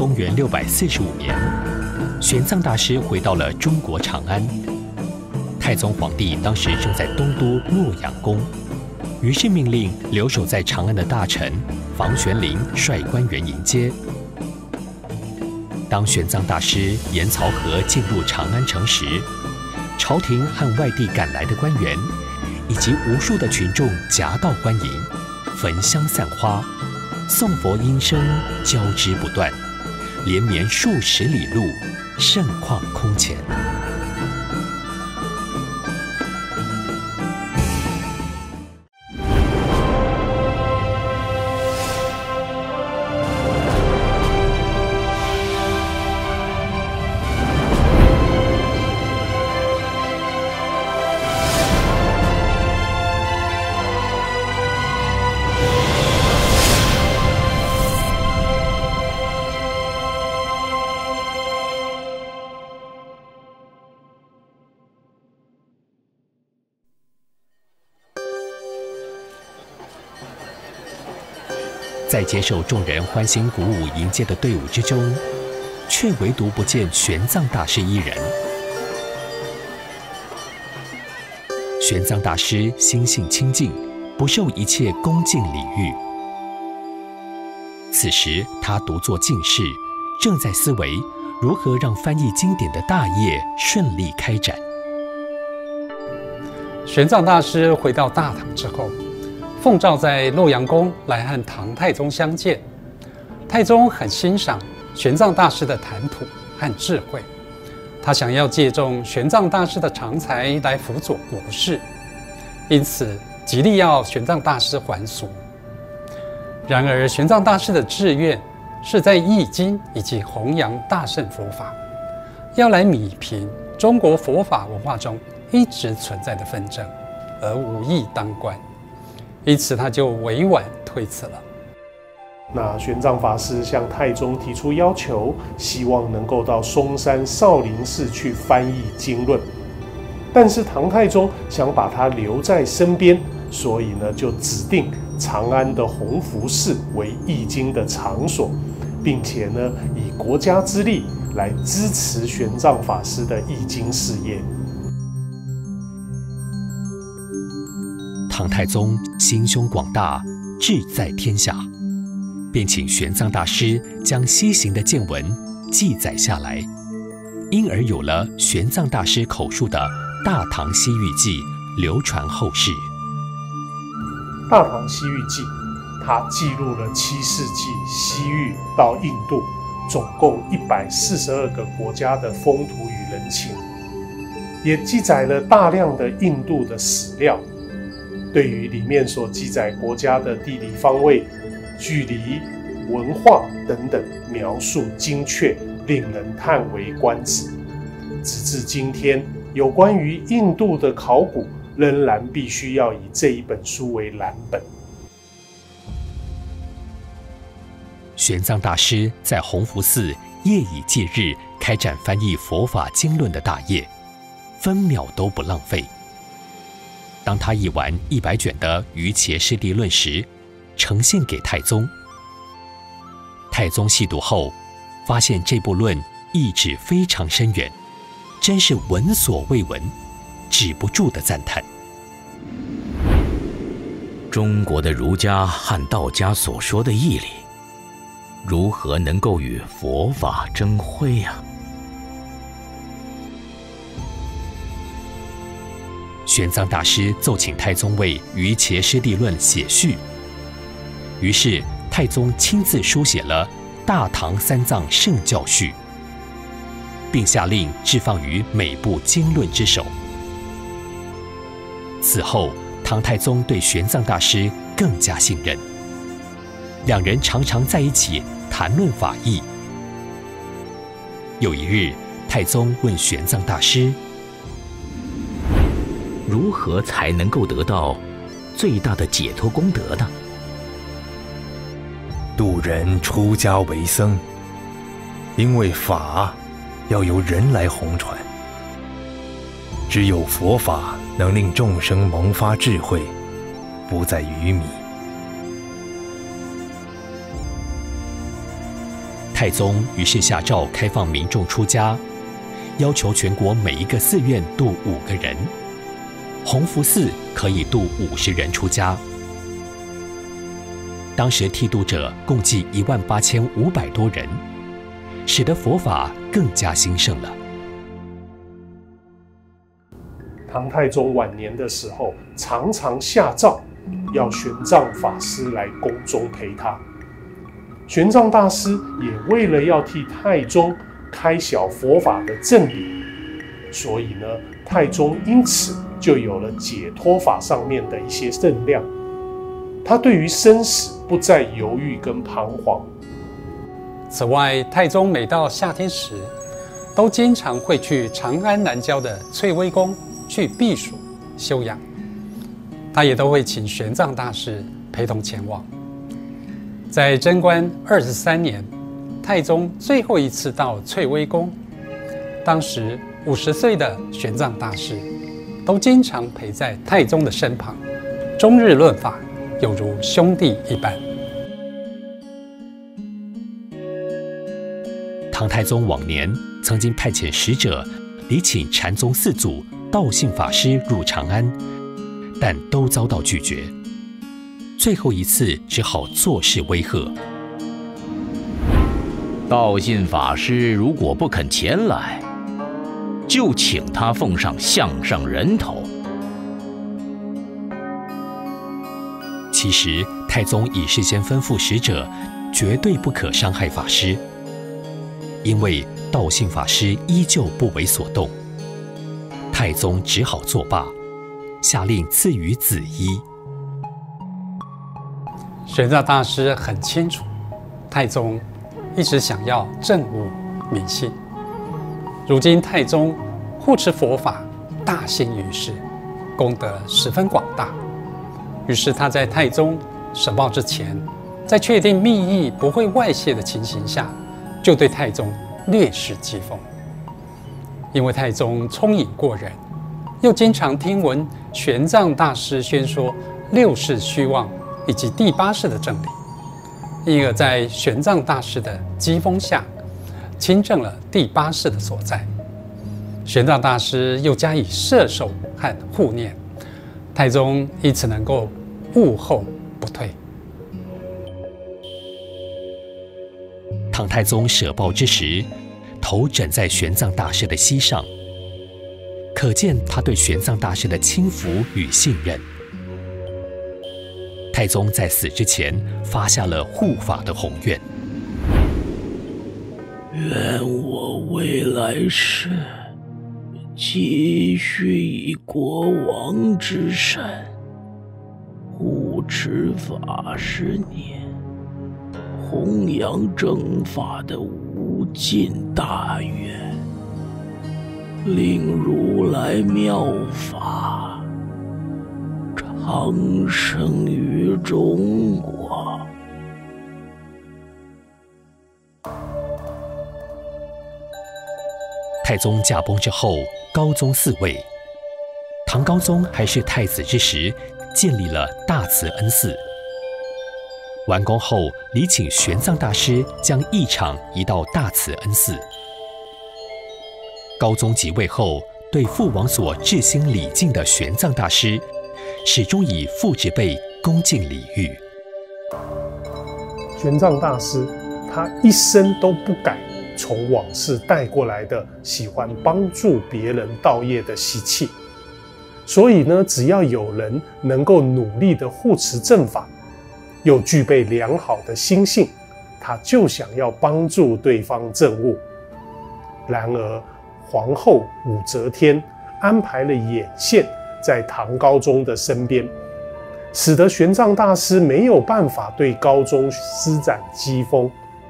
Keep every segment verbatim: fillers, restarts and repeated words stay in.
公元六百四十五年，玄奘大师回到了中国长安。太宗皇帝当时正在东都洛阳宫，于是命令留守在长安的大臣房玄龄率官员迎接。当玄奘大师沿漕河进入长安城时，朝廷和外地赶来的官员，以及无数的群众夹道欢迎，焚香散花，颂佛音声交织不断，连绵数十里路，盛况空前。在接受众人欢欣鼓舞迎接的队伍之中，却唯独不见玄奘大师一人。玄奘大师心性清净，不受一切恭敬礼遇。此时他独坐静室，正在思维如何让翻译经典的大业顺利开展。 玄奘大师回到大唐之后，奉诏在洛阳宫来和唐太宗相见。太宗很欣赏玄奘大师的谈吐和智慧，他想要借重玄奘大师的长才来辅佐国事，因此极力要玄奘大师还俗。然而，玄奘大师的志愿是在译经以及弘扬大乘佛法，要来弭平中国佛法文化中一直存在的纷争，而无意当官。因此，他就委婉推辞了。 那玄奘法师向太宗提出要求，希望能够到嵩山少林寺去翻译经论，但是唐太宗想把他留在身边，所以呢，就指定长安的弘福寺为译经的场所，并且呢，以国家之力来支持玄奘法师的译经事业。 唐太宗心胸广大，志在天下，便请玄奘大师将西行的见闻记载下来，因而有了玄奘大师口述的《大唐西域记》流传后世。 《大唐西域记》它记录了七世纪西域到印度总共一百四十二个国家的风土与人情，也记载了大量的印度的史料。对于里面所记载国家的地理方位、距离、文化等等描述精确，令人叹为观止。直至今天，有关于印度的考古仍然必须要以这一本书为蓝本。 玄奘大师在弘福寺夜以继日开展翻译佛法经论的大业，分秒都不浪费。当他译完一百卷的《瑜伽师地论》时，呈现给太宗。太宗细读后，发现这部论意旨非常深远，真是闻所未闻，止不住的赞叹。 中国的儒家和道家所说的义理，如何能够与佛法争辉呀？ 玄奘大师奏请太宗为《瑜伽师地论》写序，于是太宗亲自书写了《大唐三藏圣教序》，并下令置放于每部经论之首。此后，唐太宗对玄奘大师更加信任，两人常常在一起谈论法义。有一日，太宗问玄奘大师， 如何才能够得到最大的解脱功德呢？ 度人出家为僧，因为法要由人来弘传，只有佛法能令众生萌发智慧，不再愚迷。 太太宗于是下诏开放民众出家，要求全国每一个寺院度五个人，弘福寺可以度五十人出家。当时剃度者共计一万八千五百多人，使得佛法更加兴盛了。 唐太宗晚年的时候，常常下诏要玄奘法师来宫中陪他。玄奘大师也为了要替太宗开晓佛法的正理，所以呢，太宗因此就有了解脱法上面的一些正量。他对于生死不再犹豫跟彷徨。 此外，太宗每到夏天时，都经常会去长安南郊的翠微宫去避暑休养。他也都会请玄奘大师陪同前往。在贞观二十三年，太宗最后一次到翠微宫，当时五十岁的玄奘大师都经常陪在太宗的身旁，终日论法，有如兄弟一般。 唐太宗往年曾经派遣使者礼请禅宗四祖道信法师入长安，但都遭到拒绝。最后一次只好作势威吓： 道信法师如果不肯前来，就请他奉上项上人头。 其实太宗已事先吩咐使者，绝对不可伤害法师，因为道信法师依旧不为所动。太宗只好作罢，下令赐予紫衣。 玄奘大师很清楚，太宗一直想要政务民心。如今太宗护持佛法，大兴于世，功德十分广大。于是他在太宗审报之前，在确定密议不会外泄的情形下，就对太宗略施讥讽。因为太宗聪颖过人，又经常听闻玄奘大师宣说六世虚妄以及第八世的正理，因而在玄奘大师的讥讽下，亲证了第八世的所在。玄奘大师又加以摄受和护念，太宗因此能够悟后不退。 唐太宗舍报之时，头枕在玄奘大师的膝上，可见他对玄奘大师的轻浮与信任。太宗在死之前发下了护法的宏愿： 愿我未来世继续以国王之身护持法十年，弘扬正法的无尽大愿，令如来妙法长生于中国。 太宗驾崩之后，高宗嗣位。唐高宗还是太子之时，建立了大慈恩寺。完工后，礼请玄奘大师将义场移到大慈恩寺。高宗即位后，对父王所至心礼敬的玄奘大师，始终以父执辈恭敬礼遇。 玄奘大师他一生都不改从往事带过来的喜欢帮助别人道业的习气，所以呢，只要有人能够努力的护持正法，又具备良好的心性，他就想要帮助对方证悟。然而皇后武则天安排了眼线在唐高宗的身边，使得玄奘大师没有办法对高宗施展讥讽。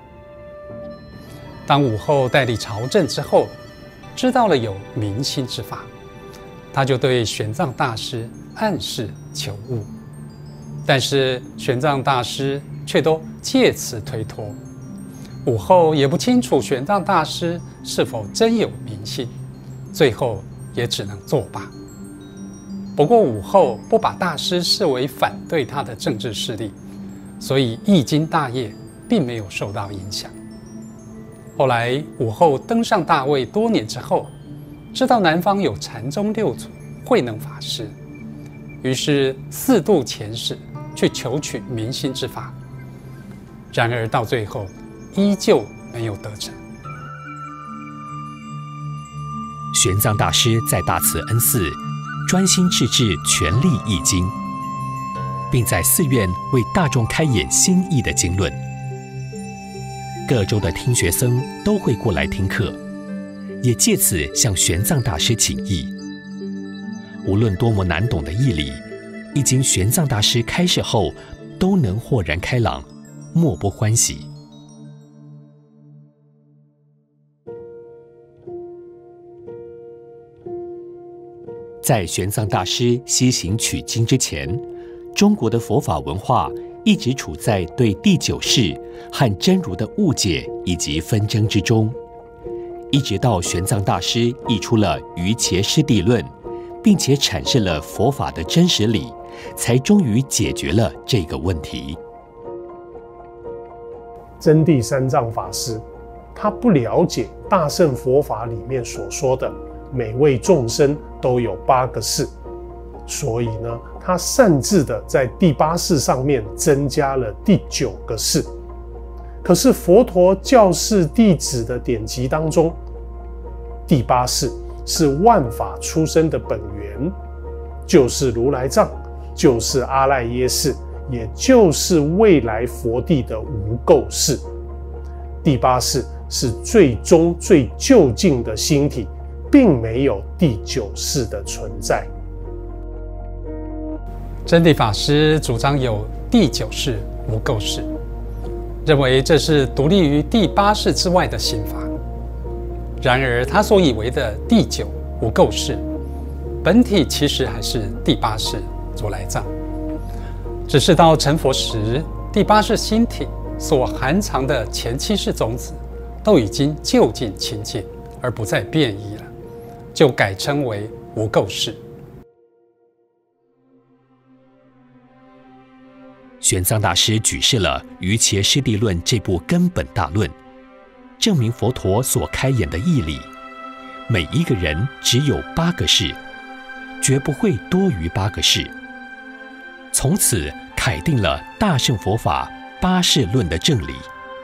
当武后代理朝政之后，知道了有明心之法，他就对玄奘大师暗示求悟，但是玄奘大师却都借此推脱。武后也不清楚玄奘大师是否真有明心，最后也只能作罢。不过武后不把大师视为反对他的政治势力，所以易经大业并没有受到影响。 后来武后登上大位多年之后，知道南方有禅宗六祖慧能法师，于是四度遣使去求取明心之法，然而到最后依旧没有得逞。 玄奘大师在大慈恩寺专心致志全力译经，并在寺院为大众开演新译的经论。各州的听学僧都会过来听课，也借此向玄奘大师请益。无论多么难懂的义理，一经玄奘大师开示后，都能豁然开朗，莫不欢喜。在玄奘大师西行取经之前，中国的佛法文化一直处在对第九世和真如的误解以及纷争之中，一直到玄奘大师译出了《瑜伽师地论》，并且阐释了佛法的真实理，才终于解决了这个问题。 真谛三藏法师，他不了解大乘佛法里面所说的每位众生都有八个事，所以呢，他擅自的在第八事上面增加了第九个事。可是佛陀教示弟子的典籍当中，第八事是万法出生的本源，就是如来藏，就是阿赖耶识，也就是未来佛地的无垢识。第八事是最终最究竟的心体，并没有第九世的存在。 真谛法师主张有第九世无垢识，认为这是独立于第八世之外的心法。然而他所以为的第九无垢识，本体其实还是第八世如来藏，只是到成佛时，第八世心体所含藏的前七世种子都已经就近清净，而不再变异了，就改称为无垢识。 玄奘大师举示了《瑜伽师地论》这部根本大论，证明佛陀所开演的义理，每一个人只有八个事，绝不会多于八个事。从此楷定了大乘佛法八事论的正理。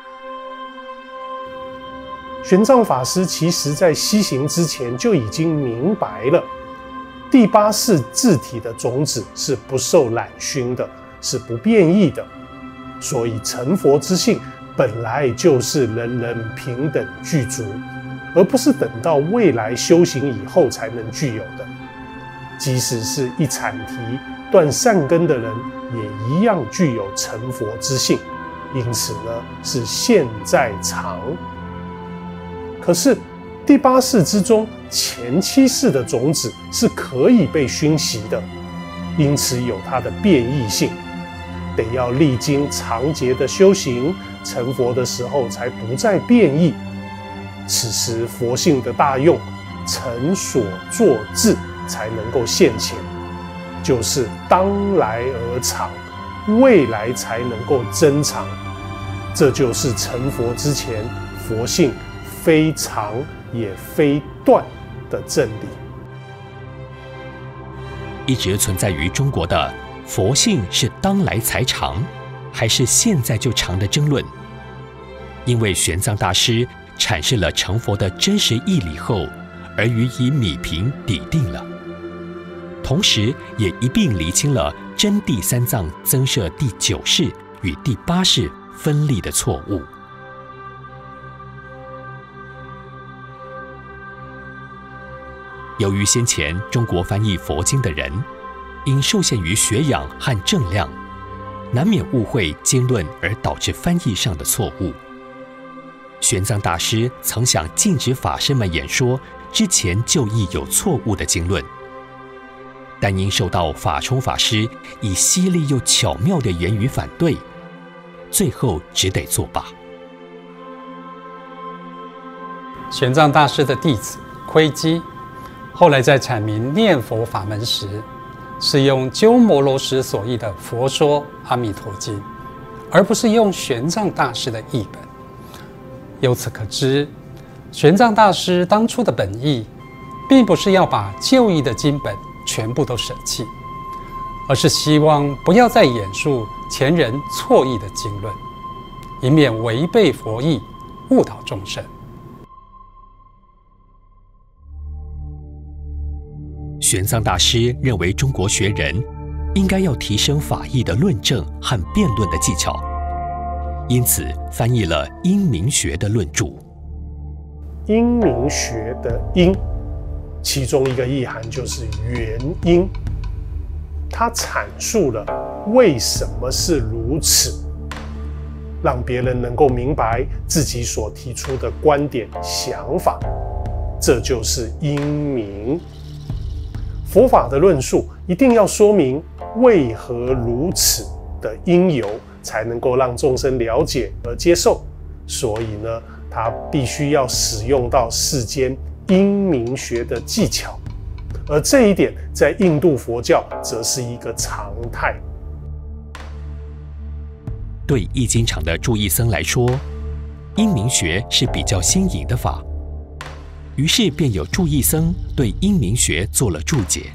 玄奘法师其实在西行之前就已经明白了，第八世自体的种子是不受染熏的，是不变异的，所以成佛之性本来就是人人平等具足，而不是等到未来修行以后才能具有的。即使是一阐提断善根的人，也一样具有成佛之性，因此呢，是现在常。可是第八世之中，前七世的种子是可以被熏习的，因此有它的变异性，得要历经长劫的修行，成佛的时候才不再变异。此时佛性的大用，成所作智才能够现前，就是当来而长，未来才能够增长。这就是成佛之前佛性非长也非断的真理。 一直存在于中国的佛性是当来才长，还是现在就长的争论，因为玄奘大师阐释了成佛的真实义理后，而予以弭平抵定了，同时也一并厘清了真谛三藏增设第九世与第八世分立的错误。由于先前中国翻译佛经的人因受限于学养和正量，难免误会经论而导致翻译上的错误。玄奘大师曾想禁止法师们演说之前就译有错误的经论，但因受到法冲法师以犀利又巧妙的言语反对，最后只得作罢。 玄奘大师的弟子窥基后来在阐明念佛法门时，是用鸠摩罗什所译的《佛说阿弥陀经》，而不是用玄奘大师的译本。 由此可知，玄奘大师当初的本意，并不是要把旧义的经本全部都舍弃，而是希望不要再演述前人错译的经论，以免违背佛意，误导众生。 玄奘大师认为中国学人应该要提升法义的论证和辩论的技巧，因此翻译了因明学的论著。 因明学的因，其中一个意涵就是原因，它阐述了为什么是如此，让别人能够明白自己所提出的观点想法，这就是因明。佛法的论述一定要说明为何如此的因由，才能够让众生了解而接受。所以呢，它必须要使用到世间因明学的技巧，而这一点在印度佛教则是一个常态。 对易经场的注意僧来说，因明学是比较新颖的法，于是便有注意僧对因明学做了注解。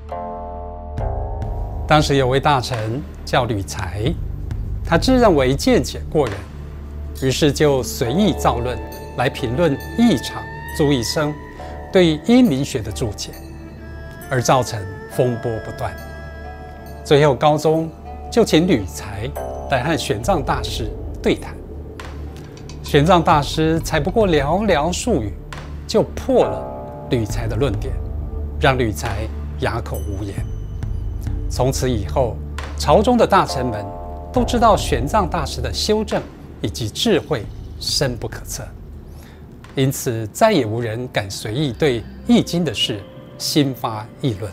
当时有位大臣叫吕才，他自认为见解过人，于是就随意造论来评论义场注意僧对因明学的注解，而造成风波不断。最后高宗就请吕才来和玄奘大师对谈。玄奘大师才不过寥寥数语，就破了吕才的论点，让吕才哑口无言。从此以后，朝中的大臣们都知道玄奘大师的修正以及智慧深不可测，因此再也无人敢随意对易经的事兴发议论。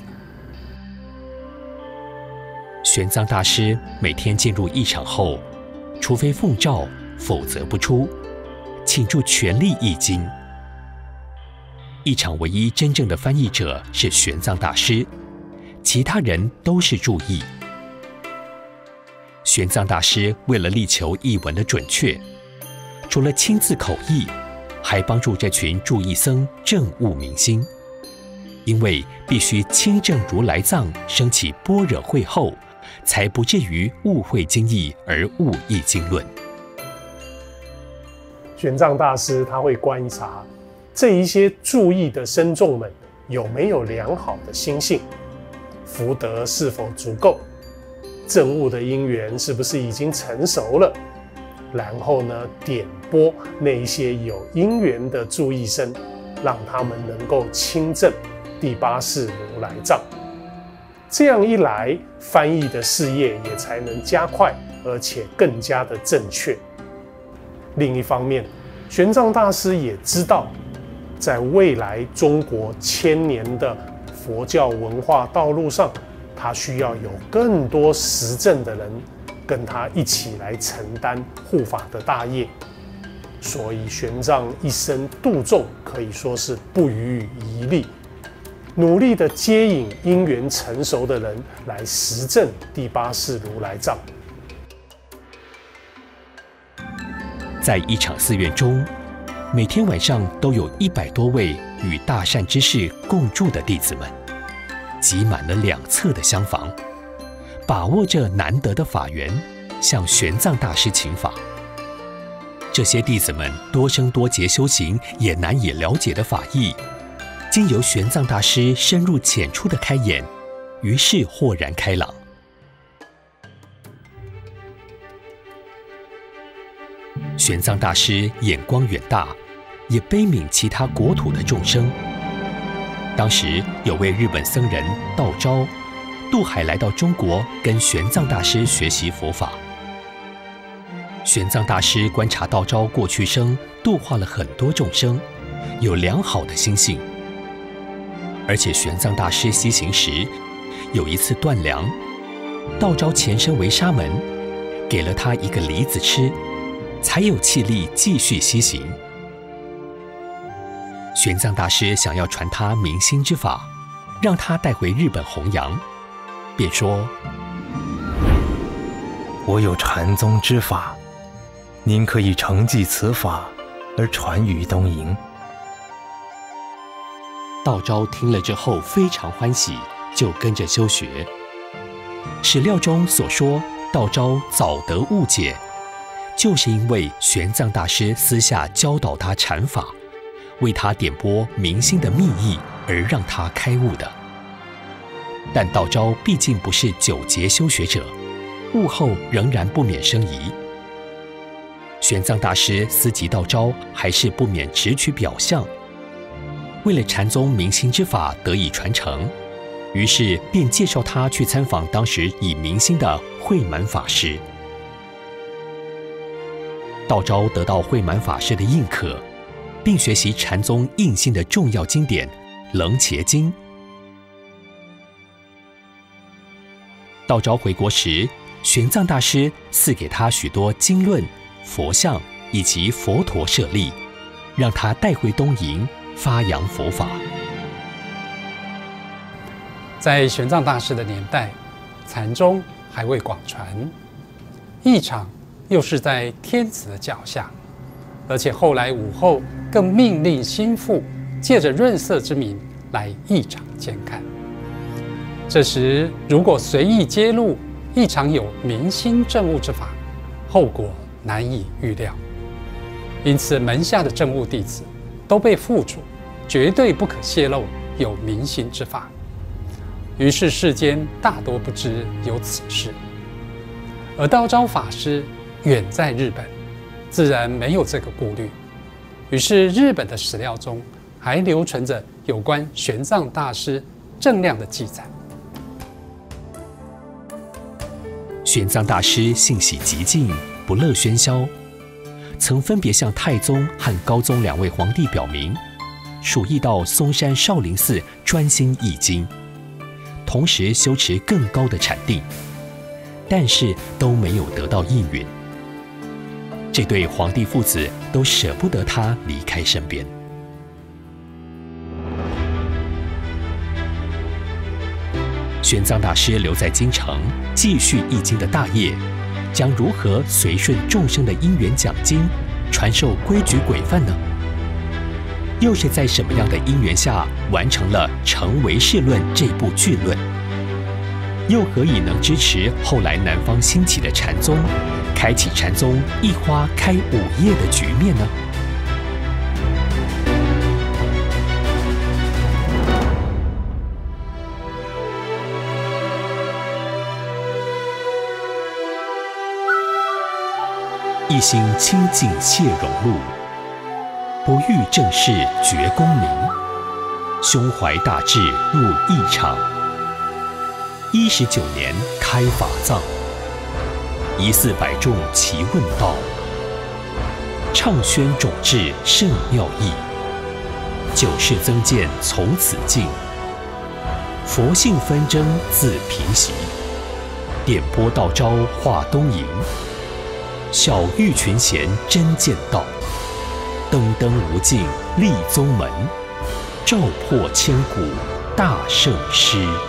玄奘大师每天进入议场后，除非奉诏，否则不出，倾注全力译经。议场唯一真正的翻译者是玄奘大师，其他人都是注译。玄奘大师为了力求译文的准确，除了亲自口译，还帮助这群注译僧证悟明心。因为必须亲证如来藏升起般若慧后，才不至于误会经义而误译经论。 玄奘大师他会观察这一些注意的僧众们有没有良好的心性，福德是否足够，证悟的因缘是不是已经成熟了，然后呢，点拨那一些有因缘的注意僧，让他们能够亲证第八世如来藏。这样一来，翻译的事业也才能加快，而且更加的正确。另一方面，玄奘大师也知道，在未来中国千年的佛教文化道路上，他需要有更多实证的人跟他一起来承担护法的大业。所以玄奘一生度众可以说是不遗余力，努力的接引因缘成熟的人来实证第八世如来藏。 在一场寺院中，每天晚上都有一百多位与大善之士共住的弟子们，挤满了两侧的厢房，把握着难得的法缘，向玄奘大师请法。这些弟子们多生多劫修行也难以了解的法义，经由玄奘大师深入浅出的开演，于是豁然开朗。玄奘大师眼光远大，也悲悯其他国土的众生。当时有位日本僧人道昭渡海来到中国，跟玄奘大师学习佛法。玄奘大师观察道昭过去生度化了很多众生，有良好的心性。而且玄奘大师西行时，有一次断粮，道昭前身为沙门，给了他一个梨子吃，才有气力继续西行。玄奘大师想要传他明心之法，让他带回日本弘扬，便说：“ 我有禅宗之法，您可以承继此法， 而传于东瀛。 道昭听了之后非常欢喜，就跟着修学。史料中所说道昭早得悟解，就是因为玄奘大师私下教导他禅法，为他点拨明心的密意，而让他开悟的。但道昭毕竟不是九节修学者，悟后仍然不免生疑。玄奘大师思及道昭还是不免只取表象，为了禅宗明心之法得以传承，于是便介绍他去参访当时已明心的慧满法师。道昭得到慧满法师的印可，并学习禅宗印心的重要经典《楞伽经》。道昭回国时，玄奘大师赐给他许多经论、佛像以及佛陀舍利，让他带回东瀛发扬佛法。 在玄奘大师的年代，禅宗还未广传，义场又是在天子的脚下，而且后来武后更命令心腹借着润色之名来义场监看。这时如果随意揭露义场有明心证悟之法，后果难以预料。因此门下的证悟弟子都被付嘱，绝对不可泄露有明心之法。于是世间大多不知有此事。而道昭法师远在日本，自然没有这个顾虑。于是日本的史料中还留存着有关玄奘大师正量的记载。 玄奘大师性喜极静，不乐喧嚣，曾分别向太宗和高宗两位皇帝表明，属意到嵩山少林寺专心译经，同时修持更高的禅定，但是都没有得到应允。这对皇帝父子都舍不得他离开身边。玄奘大师留在京城继续译经的大业，将如何随顺众生的因缘讲经，传授规矩规范呢？又是在什么样的因缘下完成了《成唯识论》这部巨论？又何以能支持后来南方兴起的禅宗，开启禅宗一花开五叶的局面呢？一心清净谢荣禄，不欲正事觉功名，胸怀大志入义场。一十九年开法藏，一四百众齐问道，畅宣种智甚妙义，九世增见从此尽，佛性纷争自平息，点拨道昭化东瀛。小玉群贤真见道，登登无尽立宗门，照破千古大圣师。